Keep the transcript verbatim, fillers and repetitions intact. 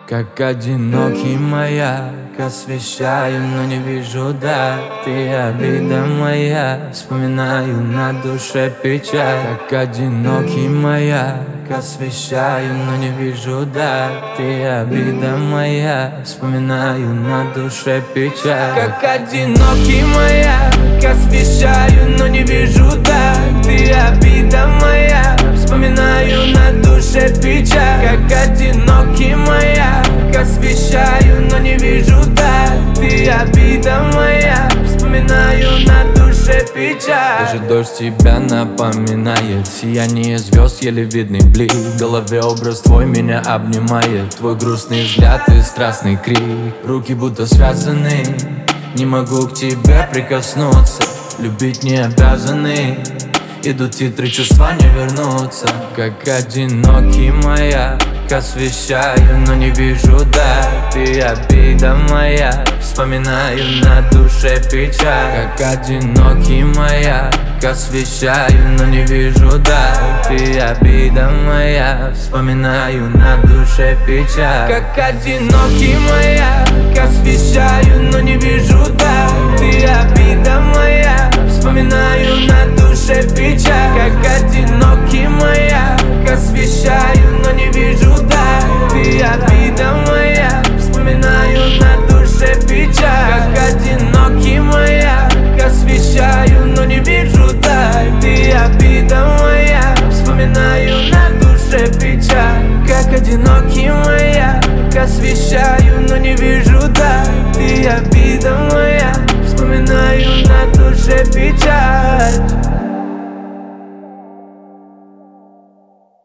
Как одинокий маяк, освещаю, но не вижу дат. Ты обида моя, вспоминаю, на душе печаль. Как одинокий маяк, освещаю, но не вижу дат. Ты обида моя, вспоминаю, на душе печаль. Как одинокий маяк, освещаю, но не вижу дат. Ты обида моя, вспоминаю, на душе печаль. Как одинокий маяк, освещаю, но не вижу дат. Ты обида моя, вспоминаю, на душе печаль. Даже дождь тебя напоминает, сияние звезд, еле видный блик. В голове образ твой меня обнимает, твой грустный взгляд и страстный крик. Руки будто связаны, не могу к тебе прикоснуться. Любить не обязаны, идут титры, чувства не вернутся. Как одинокий маяк, освещаю, но не вижу дат. Ты обида моя, вспоминаю, на душе печаль. Как одинокий маяк, освещаю, но не вижу дат. Ты обида моя, вспоминаю, на душе печаль. Как одинокий маяк, освещаю, но не вижу дат.